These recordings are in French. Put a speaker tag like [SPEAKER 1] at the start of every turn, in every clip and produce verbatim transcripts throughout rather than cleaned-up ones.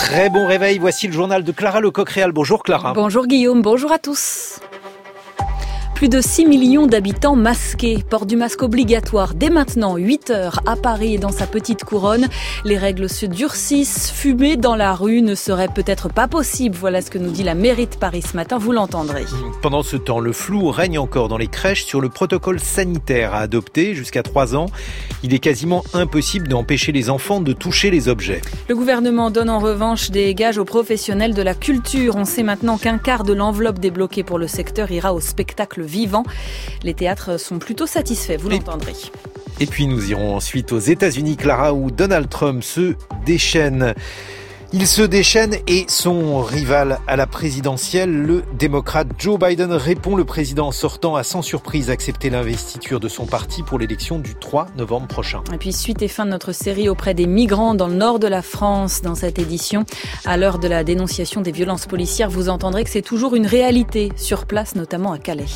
[SPEAKER 1] Très bon réveil, voici le journal de Clara Lecoq-Réal. Bonjour Clara.
[SPEAKER 2] Bonjour Guillaume, bonjour à tous. Plus de six millions d'habitants masqués. Port du masque obligatoire dès maintenant, huit heures à Paris et dans sa petite couronne. Les règles se durcissent. Fumer dans la rue ne serait peut-être pas possible. Voilà ce que nous dit la mairie de Paris ce matin, vous l'entendrez.
[SPEAKER 1] Pendant ce temps, le flou règne encore dans les crèches sur le protocole sanitaire à adopter jusqu'à trois ans. Il est quasiment impossible d'empêcher les enfants de toucher les objets.
[SPEAKER 2] Le gouvernement donne en revanche des gages aux professionnels de la culture. On sait maintenant qu'un quart de l'enveloppe débloquée pour le secteur ira au spectacle vivant. Les théâtres sont plutôt satisfaits, vous l'entendrez.
[SPEAKER 1] Et puis nous irons ensuite aux États-Unis, Clara, où Donald Trump se déchaîne. Il se déchaîne et son rival à la présidentielle, le démocrate Joe Biden, répond. Le président sortant a sans surprise accepté l'investiture de son parti pour l'élection du trois novembre prochain.
[SPEAKER 2] Et puis suite et fin de notre série auprès des migrants dans le nord de la France. Dans cette édition, à l'heure de la dénonciation des violences policières, vous entendrez que c'est toujours une réalité sur place, notamment à Calais.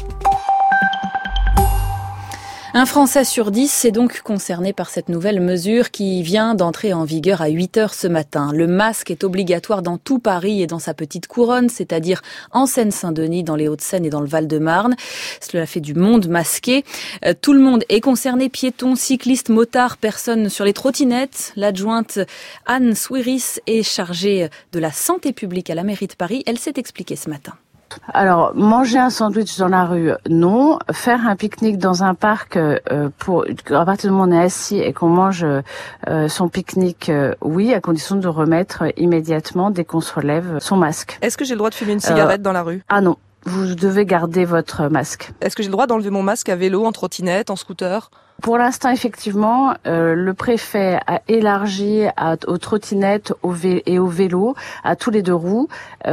[SPEAKER 2] Un Français sur dix est donc concerné par cette nouvelle mesure qui vient d'entrer en vigueur à huit heures ce matin. Le masque est obligatoire dans tout Paris et dans sa petite couronne, c'est-à-dire en Seine-Saint-Denis, dans les Hauts-de-Seine et dans le Val-de-Marne. Cela fait du monde masqué. Euh, tout le monde est concerné, piétons, cyclistes, motards, personnes sur les trottinettes. L'adjointe Anne Swiris est chargée de la santé publique à la mairie de Paris. Elle s'est expliquée ce matin.
[SPEAKER 3] Alors, manger un sandwich dans la rue, non. Faire un pique-nique dans un parc, euh, pour à partir du moment où on est assis et qu'on mange euh, son pique-nique, euh, oui, à condition de remettre immédiatement, dès qu'on se relève, son masque.
[SPEAKER 4] Est-ce que j'ai le droit de fumer une cigarette euh, dans la rue ?
[SPEAKER 3] Ah non, vous devez garder votre masque.
[SPEAKER 4] Est-ce que j'ai le droit d'enlever mon masque à vélo, en trottinette, en scooter ?
[SPEAKER 3] Pour l'instant, effectivement, euh, le préfet a élargi à, aux trottinettes aux vé- et aux vélos, à tous les deux roues,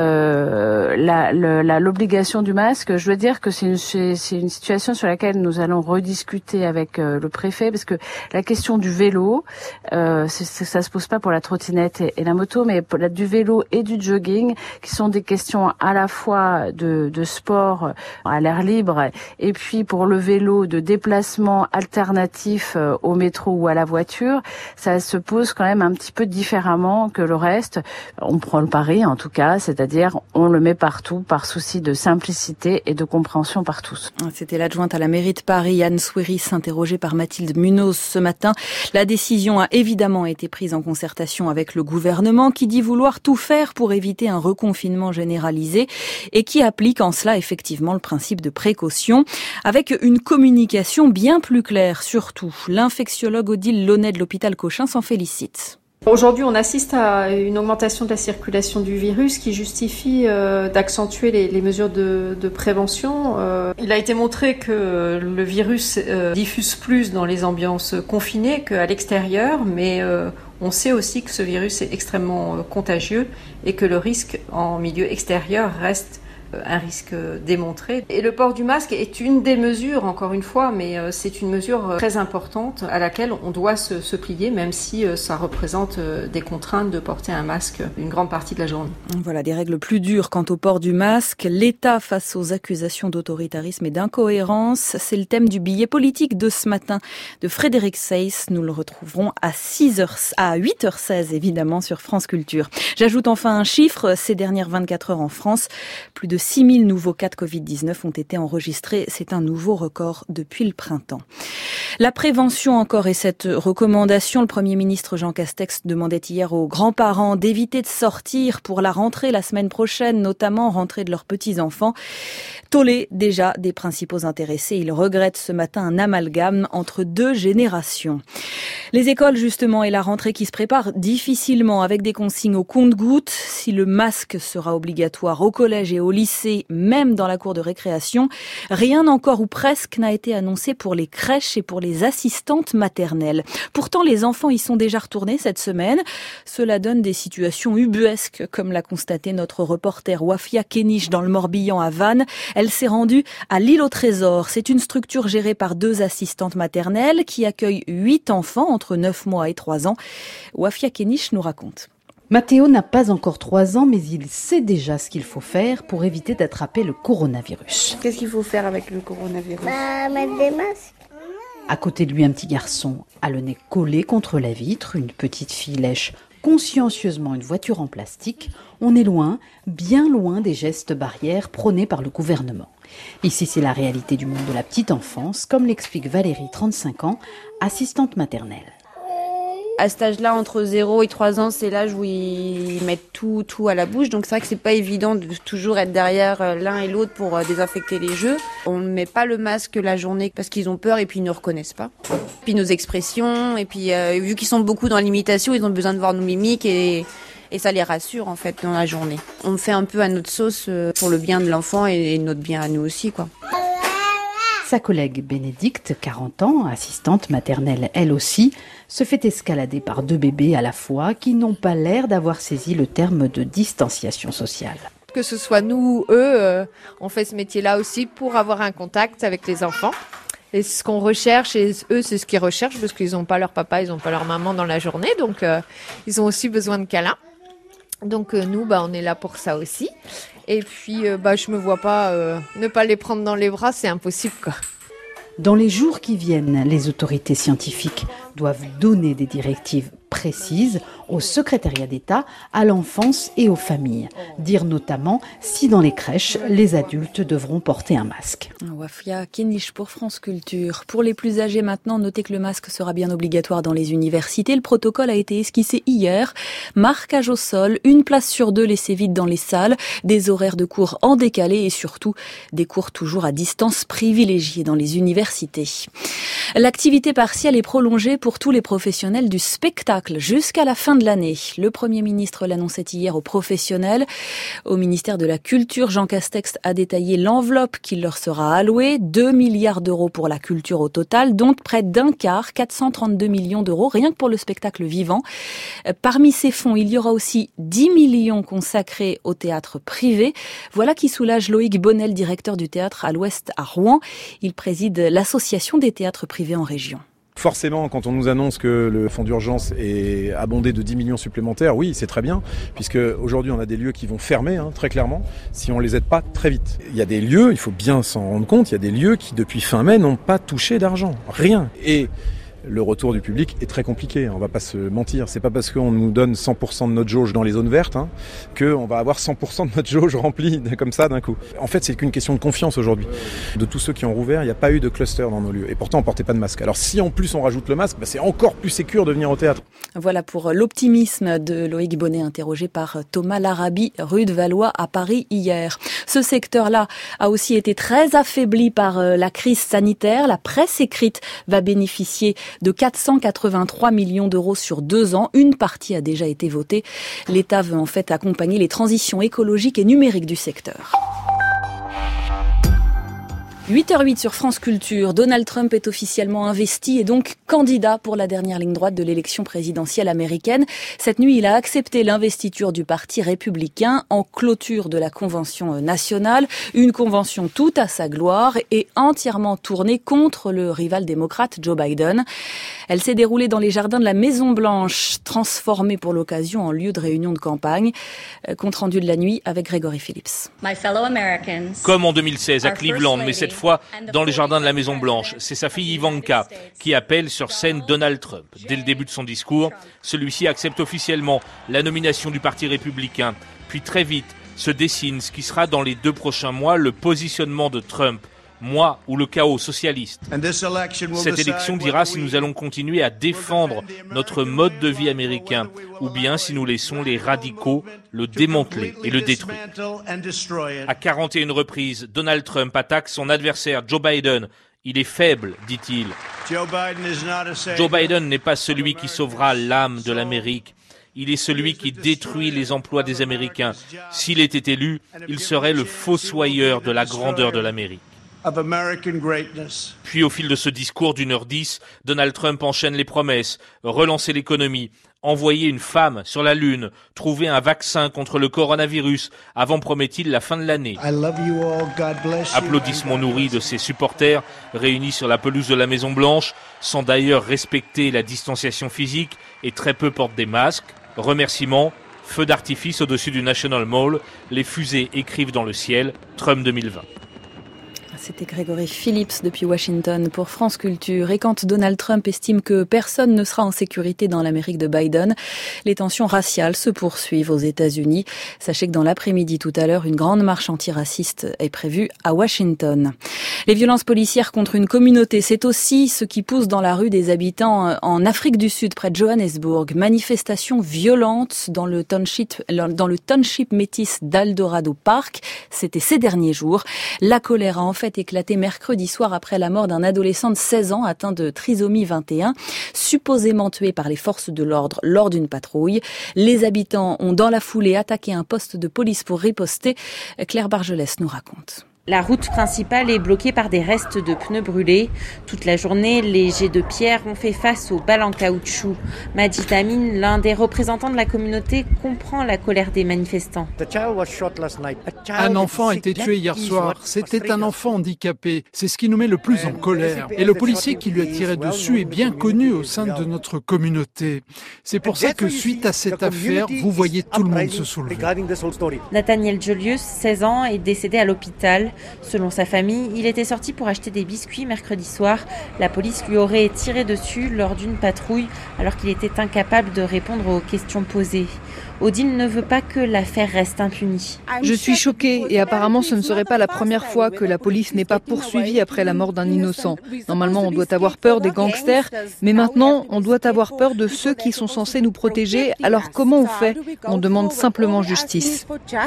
[SPEAKER 3] euh, la, le, la, l'obligation du masque. Je veux dire que c'est une, c'est, c'est une situation sur laquelle nous allons rediscuter avec euh, le préfet, parce que la question du vélo, euh, c'est, c'est, ça se pose pas pour la trottinette et, et la moto, mais pour la, du vélo et du jogging, qui sont des questions à la fois de, de sport à l'air libre, et puis pour le vélo de déplacement alternatif au métro ou à la voiture, ça se pose quand même un petit peu différemment que le reste. On prend le pari, en tout cas, c'est-à-dire on le met partout par souci de simplicité et de compréhension par tous.
[SPEAKER 2] C'était l'adjointe à la mairie de Paris, Anne Swiris, interrogée par Mathilde Munoz ce matin. La décision a évidemment été prise en concertation avec le gouvernement qui dit vouloir tout faire pour éviter un reconfinement généralisé et qui applique en cela effectivement le principe de précaution avec une communication bien plus claire. Surtout, l'infectiologue Odile Launay de l'hôpital Cochin s'en félicite.
[SPEAKER 5] Aujourd'hui, on assiste à une augmentation de la circulation du virus qui justifie euh, d'accentuer les, les mesures de, de prévention. Euh, il a été montré que le virus euh, diffuse plus dans les ambiances confinées qu'à l'extérieur, mais euh, on sait aussi que ce virus est extrêmement euh, contagieux et que le risque en milieu extérieur reste un risque démontré. Et le port du masque est une des mesures, encore une fois, mais c'est une mesure très importante à laquelle on doit se, se plier, même si ça représente des contraintes de porter un masque une grande partie de la journée.
[SPEAKER 2] Voilà, des règles plus dures quant au port du masque. L'État face aux accusations d'autoritarisme et d'incohérence, c'est le thème du billet politique de ce matin de Frédéric Seyss. Nous le retrouverons à six heures, à huit heures seize, évidemment, sur France Culture. J'ajoute enfin un chiffre. Ces dernières vingt-quatre heures en France, plus de six mille nouveaux cas de covid dix-neuf ont été enregistrés. C'est un nouveau record depuis le printemps. La prévention encore et cette recommandation. Le Premier ministre Jean Castex demandait hier aux grands-parents d'éviter de sortir pour la rentrée la semaine prochaine, notamment rentrée de leurs petits-enfants. Tollé déjà des principaux intéressés. Il regrette ce matin un amalgame entre deux générations. Les écoles justement et la rentrée qui se prépare difficilement avec des consignes au compte-gouttes. Si le masque sera obligatoire au collège et au lycée, même dans la cour de récréation, rien encore ou presque n'a été annoncé pour les crèches et pour les assistantes maternelles. Pourtant, les enfants y sont déjà retournés cette semaine. Cela donne des situations ubuesques, comme l'a constaté notre reporter Wafia Kenich dans le Morbihan à Vannes. Elle s'est rendue à l'île au Trésor. C'est une structure gérée par deux assistantes maternelles qui accueille huit enfants entre neuf mois et trois ans. Wafia Kenich nous raconte.
[SPEAKER 6] Mathéo n'a pas encore trois ans, mais il sait déjà ce qu'il faut faire pour éviter d'attraper le coronavirus.
[SPEAKER 7] Qu'est-ce qu'il faut faire avec le coronavirus ?
[SPEAKER 8] Bah, mettre des masques.
[SPEAKER 6] À côté de lui, un petit garçon a le nez collé contre la vitre. Une petite fille lèche consciencieusement une voiture en plastique, on est loin, bien loin des gestes barrières prônés par le gouvernement. Ici, c'est la réalité du monde de la petite enfance, comme l'explique Valérie, trente-cinq ans, assistante maternelle.
[SPEAKER 8] À cet âge-là, entre zéro et trois ans, c'est l'âge où ils mettent tout, tout à la bouche. Donc c'est vrai que c'est pas évident de toujours être derrière l'un et l'autre pour désinfecter les jeux. On ne met pas le masque la journée parce qu'ils ont peur et puis ils ne nous reconnaissent pas. Puis nos expressions, et puis euh, vu qu'ils sont beaucoup dans l'imitation, ils ont besoin de voir nos mimiques et, et ça les rassure en fait dans la journée. On fait un peu à notre sauce pour le bien de l'enfant et notre bien à nous aussi, quoi.
[SPEAKER 6] Sa collègue Bénédicte, quarante ans, assistante maternelle elle aussi, se fait escalader par deux bébés à la fois qui n'ont pas l'air d'avoir saisi le terme de distanciation sociale.
[SPEAKER 9] Que ce soit nous ou eux, euh, on fait ce métier-là aussi pour avoir un contact avec les enfants. Et c'est ce qu'on recherche, et eux, c'est ce qu'ils recherchent parce qu'ils n'ont pas leur papa, ils n'ont pas leur maman dans la journée, donc euh, ils ont aussi besoin de câlins. Donc euh, nous, bah, on est là pour ça aussi. Et puis, euh, bah, je me vois pas euh, ne pas les prendre dans les bras, c'est impossible, quoi.
[SPEAKER 6] Dans les jours qui viennent, les autorités scientifiques doivent donner des directives précises au secrétariat d'État, à l'enfance et aux familles. Dire notamment si dans les crèches, les adultes devront porter un masque.
[SPEAKER 2] Wafia Kenish pour France Culture. Pour les plus âgés maintenant, notez que le masque sera bien obligatoire dans les universités. Le protocole a été esquissé hier. Marquage au sol, une place sur deux laissée vide dans les salles, des horaires de cours en décalé et surtout des cours toujours à distance privilégiés dans les universités. L'activité partielle est prolongée pour tous les professionnels du spectacle jusqu'à la fin de l'année. Le Premier ministre l'annonçait hier aux professionnels. Au ministère de la Culture, Jean Castex a détaillé l'enveloppe qui leur sera allouée. deux milliards d'euros pour la culture au total, dont près d'un quart, quatre cent trente-deux millions d'euros, rien que pour le spectacle vivant. Parmi ces fonds, il y aura aussi dix millions consacrés au théâtre privé. Voilà qui soulage Loïc Bonnel, directeur du théâtre à l'Ouest à Rouen. Il préside l'association des théâtres privés en région.
[SPEAKER 10] Forcément, quand on nous annonce que le fonds d'urgence est abondé de dix millions supplémentaires, oui, c'est très bien, puisque aujourd'hui on a des lieux qui vont fermer, hein, très clairement, si on les aide pas très vite. Il y a des lieux, il faut bien s'en rendre compte, il y a des lieux qui depuis fin mai n'ont pas touché d'argent, rien. Et le retour du public est très compliqué, on va pas se mentir. C'est pas parce qu'on nous donne cent pour cent de notre jauge dans les zones vertes hein, qu'on va avoir cent pour cent de notre jauge remplie comme ça d'un coup. En fait, c'est qu'une question de confiance aujourd'hui. De tous ceux qui ont rouvert, il n'y a pas eu de cluster dans nos lieux. Et pourtant, on portait pas de masque. Alors si en plus on rajoute le masque, bah, c'est encore plus sécure de venir au théâtre.
[SPEAKER 2] Voilà pour l'optimisme de Loïc Bonnet, interrogé par Thomas Larabie, rue de Valois à Paris hier. Ce secteur-là a aussi été très affaibli par la crise sanitaire. La presse écrite va bénéficier de quatre cent quatre-vingt-trois millions d'euros sur deux ans. Une partie a déjà été votée. L'État veut en fait accompagner les transitions écologiques et numériques du secteur. huit heures huit sur France Culture. Donald Trump est officiellement investi et donc candidat pour la dernière ligne droite de l'élection présidentielle américaine. Cette nuit, il a accepté l'investiture du Parti républicain en clôture de la convention nationale. Une convention toute à sa gloire et entièrement tournée contre le rival démocrate Joe Biden. Elle s'est déroulée dans les jardins de la Maison-Blanche, transformée pour l'occasion en lieu de réunion de campagne. Compte rendu de la nuit avec Grégory Phillips.
[SPEAKER 11] Comme en deux mille seize à Cleveland, mais cette fois dans les jardins de la Maison-Blanche. C'est sa fille Ivanka qui appelle sur scène Donald Trump. Dès le début de son discours, celui-ci accepte officiellement la nomination du Parti républicain. Puis très vite se dessine ce qui sera dans les deux prochains mois le positionnement de Trump. Moi ou le chaos socialiste. Cette élection dira si nous allons continuer à défendre notre mode de vie américain ou bien si nous laissons les radicaux le démanteler et le détruire. À quarante et une reprises, Donald Trump attaque son adversaire Joe Biden. Il est faible, dit-il. Joe Biden n'est pas celui qui sauvera l'âme de l'Amérique. Il est celui qui détruit les emplois des Américains. S'il était élu, il serait le fossoyeur de la grandeur de l'Amérique. Puis au fil de ce discours d'une heure dix, Donald Trump enchaîne les promesses, relancer l'économie, envoyer une femme sur la Lune, trouver un vaccin contre le coronavirus, avant, promet-il, la fin de l'année. Applaudissements nourris de ses supporters, réunis sur la pelouse de la Maison-Blanche, sans d'ailleurs respecter la distanciation physique et très peu portent des masques. Remerciements, feux d'artifice au-dessus du National Mall, les fusées écrivent dans le ciel « Trump deux mille vingt ».
[SPEAKER 2] C'était Grégory Phillips depuis Washington pour France Culture. Et quand Donald Trump estime que personne ne sera en sécurité dans l'Amérique de Biden, les tensions raciales se poursuivent aux États-Unis. Sachez que dans l'après-midi tout à l'heure, une grande marche antiraciste est prévue à Washington. Les violences policières contre une communauté, c'est aussi ce qui pousse dans la rue des habitants en Afrique du Sud, près de Johannesburg. Manifestations violentes dans le township, dans le township métis d'Eldorado Park. C'était ces derniers jours. La colère a en fait éclaté mercredi soir après la mort d'un adolescent de seize ans atteint de trisomie vingt et un, supposément tué par les forces de l'ordre lors d'une patrouille. Les habitants ont dans la foulée attaqué un poste de police pour riposter. Claire Bargelès nous raconte.
[SPEAKER 12] La route principale est bloquée par des restes de pneus brûlés. Toute la journée, les jets de pierre ont fait face aux balles en caoutchouc. Majid Amin, l'un des représentants de la communauté, comprend la colère des manifestants.
[SPEAKER 13] Un enfant a été tué hier soir. C'était un enfant handicapé. C'est ce qui nous met le plus en colère. Et le policier qui lui a tiré dessus est bien connu au sein de notre communauté. C'est pour ça que suite à cette affaire, vous voyez tout le monde se soulever.
[SPEAKER 12] Nathaniel Julius, seize ans, est décédé à l'hôpital. Selon sa famille, il était sorti pour acheter des biscuits mercredi soir. La police lui aurait tiré dessus lors d'une patrouille alors qu'il était incapable de répondre aux questions posées. Odile ne veut pas que l'affaire reste impunie.
[SPEAKER 4] Je suis choquée et apparemment ce ne serait pas la première fois que la police n'est pas poursuivie après la mort d'un innocent. Normalement on doit avoir peur des gangsters, mais maintenant on doit avoir peur de ceux qui sont censés nous protéger. Alors comment on fait ? On demande simplement justice.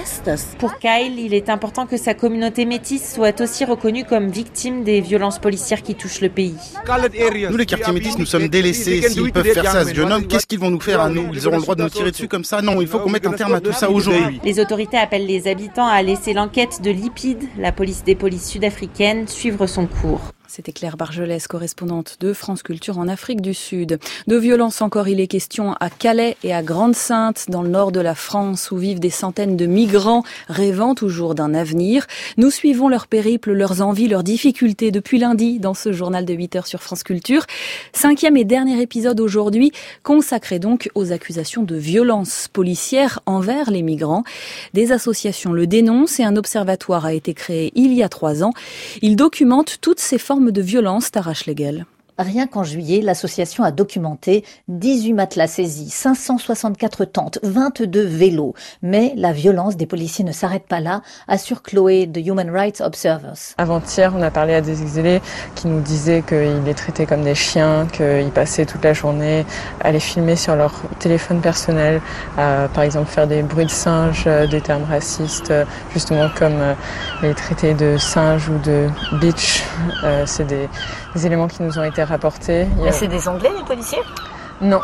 [SPEAKER 12] Pour Kyle, il est important que sa communauté métisse soit aussi reconnue comme victime des violences policières qui touchent le pays.
[SPEAKER 14] Nous les quartiers métis, nous sommes délaissés. S'ils peuvent faire ça à ce jeune homme, qu'est-ce qu'ils vont nous faire à nous ? Ils auront le droit de nous tirer dessus comme ça ? Non, il faut qu'on mette un terme à tout ça aujourd'hui.
[SPEAKER 12] Les autorités appellent les habitants à laisser l'enquête de Lipid, la police des polices sud-africaines, suivre son cours.
[SPEAKER 2] C'était Claire Bargelès, correspondante de France Culture en Afrique du Sud. De violence encore, il est question à Calais et à Grande-Synthe, dans le nord de la France, où vivent des centaines de migrants rêvant toujours d'un avenir. Nous suivons leur périple, leurs envies, leurs difficultés depuis lundi dans ce journal de huit heures sur France Culture. Cinquième et dernier épisode aujourd'hui, consacré donc aux accusations de violence policière envers les migrants. Des associations le dénoncent et un observatoire a été créé il y a trois ans. Il documente toutes ces formes de violence, Tara Schlegel.
[SPEAKER 15] Rien qu'en juillet, l'association a documenté dix-huit matelas saisis, cinq cent soixante-quatre tentes, vingt-deux vélos. Mais la violence des policiers ne s'arrête pas là, assure Chloé de Human Rights Observers.
[SPEAKER 16] Avant-hier, on a parlé à des exilés qui nous disaient qu'ils les traitaient comme des chiens, qu'ils passaient toute la journée à les filmer sur leur téléphone personnel, à par exemple faire des bruits de singes, des termes racistes, justement comme les traiter de singes ou de bitch. Euh, c'est des, des éléments qui nous ont été rapportés.
[SPEAKER 15] Mais c'est des Anglais, les policiers ?
[SPEAKER 16] Non,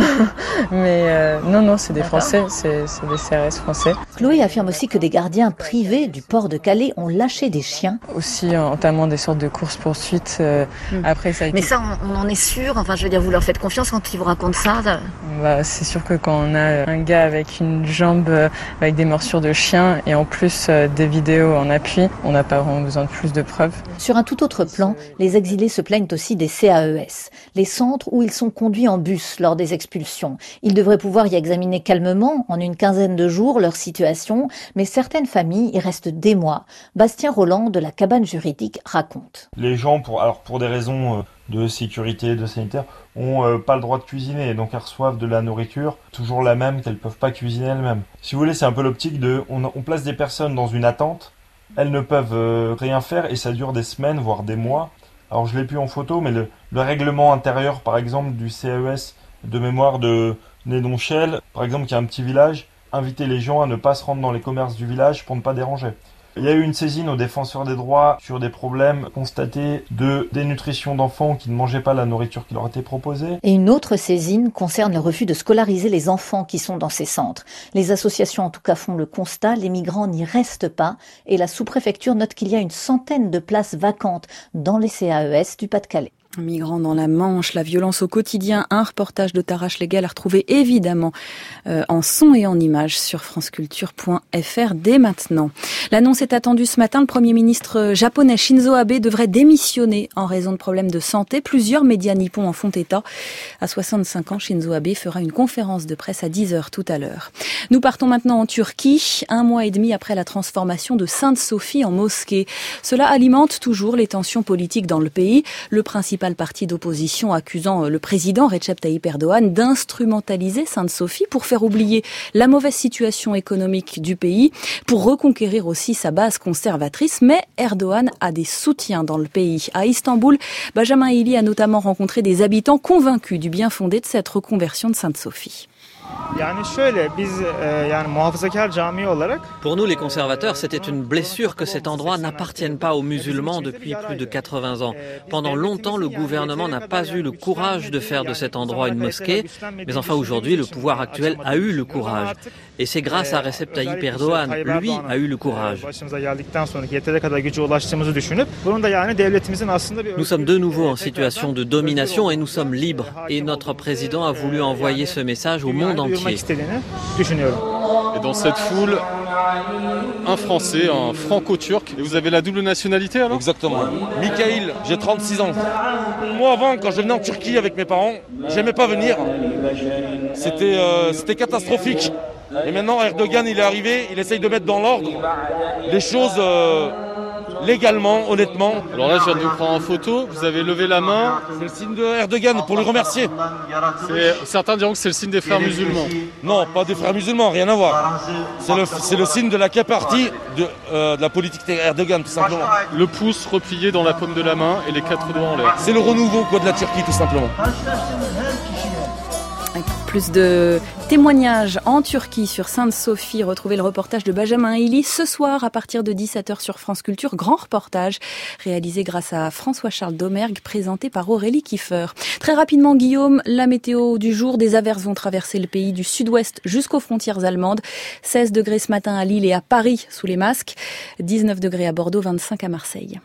[SPEAKER 16] mais euh, non, non, c'est des Français, c'est, c'est des C R S français.
[SPEAKER 15] Chloé affirme aussi que des gardiens privés du port de Calais ont lâché des chiens.
[SPEAKER 16] Aussi en entamant des sortes de courses-poursuites. Euh, mmh. Après, ça a été...
[SPEAKER 15] Mais ça, on, on en est sûr. Enfin, je veux dire, vous leur faites confiance quand ils vous racontent ça, ça...
[SPEAKER 16] Bah, c'est sûr que quand on a un gars avec une jambe euh, avec des morsures de chien et en plus euh, des vidéos en appui, on n'a pas vraiment besoin de plus de preuves.
[SPEAKER 15] Sur un tout autre plan, les exilés se plaignent aussi des C A E S, les centres où ils sont conduits en bus lors des expulsions. Ils devraient pouvoir y examiner calmement, en une quinzaine de jours, leur situation, mais certaines familles y restent des mois. Bastien Roland de la cabane juridique raconte.
[SPEAKER 17] Les gens, pour, alors pour des raisons de sécurité, de sanitaire, ont euh, pas le droit de cuisiner, donc elles reçoivent de la nourriture, toujours la même, qu'elles peuvent pas cuisiner elles-mêmes. Si vous voulez, c'est un peu l'optique de, on, on place des personnes dans une attente, elles ne peuvent euh, rien faire et ça dure des semaines, voire des mois. Alors je l'ai plus en photo, mais le, le règlement intérieur, par exemple, du C A E S de mémoire de Nédonchel, par exemple, qui est un petit village, inviter les gens à ne pas se rendre dans les commerces du village pour ne pas déranger. Il y a eu une saisine aux défenseurs des droits sur des problèmes constatés de dénutrition d'enfants qui ne mangeaient pas la nourriture qui leur était proposée.
[SPEAKER 15] Et une autre saisine concerne le refus de scolariser les enfants qui sont dans ces centres. Les associations en tout cas font le constat, les migrants n'y restent pas et la sous-préfecture note qu'il y a une centaine de places vacantes dans les C A E S du Pas-de-Calais.
[SPEAKER 2] Migrants dans la Manche, la violence au quotidien, un reportage de Tarash Legal à retrouver évidemment euh, en son et en images sur franceculture point f r dès maintenant. L'annonce est attendue ce matin. Le Premier ministre japonais Shinzo Abe devrait démissionner en raison de problèmes de santé. Plusieurs médias nippons en font état. À soixante-cinq ans, Shinzo Abe fera une conférence de presse à dix heures tout à l'heure. Nous partons maintenant en Turquie, un mois et demi après la transformation de Sainte-Sophie en mosquée. Cela alimente toujours les tensions politiques dans le pays. Le principal parti d'opposition accusant le président Recep Tayyip Erdogan d'instrumentaliser Sainte-Sophie pour faire oublier la mauvaise situation économique du pays, pour reconquérir aussi sa base conservatrice. Mais Erdogan a des soutiens dans le pays. À Istanbul, Benjamin Eili a notamment rencontré des habitants convaincus du bien fondé de cette reconversion de Sainte-Sophie.
[SPEAKER 18] Pour nous, les conservateurs, c'était une blessure que cet endroit n'appartienne pas aux musulmans depuis plus de quatre-vingts ans. Pendant longtemps, le gouvernement n'a pas eu le courage de faire de cet endroit une mosquée. Mais enfin, aujourd'hui, le pouvoir actuel a eu le courage. Et c'est grâce à Recep Tayyip Erdogan. Lui a eu le courage. Nous sommes de nouveau en situation de domination et nous sommes libres. Et notre président a voulu envoyer ce message au monde entier.
[SPEAKER 19] Et dans cette foule, un Français, un franco-turc. Et vous avez la double nationalité alors ?
[SPEAKER 20] Exactement. Mikhail, j'ai trente-six ans. Moi avant, quand je venais en Turquie avec mes parents, j'aimais pas venir. C'était, euh, c'était catastrophique. Et maintenant Erdogan il est arrivé, il essaye de mettre dans l'ordre les choses euh, légalement, honnêtement.
[SPEAKER 19] Alors là je viens de vous prendre en photo, vous avez levé la main.
[SPEAKER 20] C'est le signe de Erdogan pour le remercier.
[SPEAKER 19] C'est, certains diront que c'est le signe des frères musulmans.
[SPEAKER 20] Non, pas des frères musulmans, rien à voir. C'est le, c'est le signe de la partie de, euh, de la politique d'Erdogan tout simplement.
[SPEAKER 19] Le pouce replié dans la paume de la main et les quatre doigts en l'air.
[SPEAKER 20] C'est le renouveau quoi, de la Turquie tout simplement.
[SPEAKER 2] Plus de témoignages en Turquie sur Sainte-Sophie. Retrouvez le reportage de Benjamin Eili ce soir à partir de dix-sept heures sur France Culture. Grand reportage réalisé grâce à François-Charles Domergue, présenté par Aurélie Kiefer. Très rapidement, Guillaume, la météo du jour. Des averses vont traverser le pays du sud-ouest jusqu'aux frontières allemandes. seize degrés ce matin à Lille et à Paris sous les masques. dix-neuf degrés à Bordeaux, vingt-cinq à Marseille.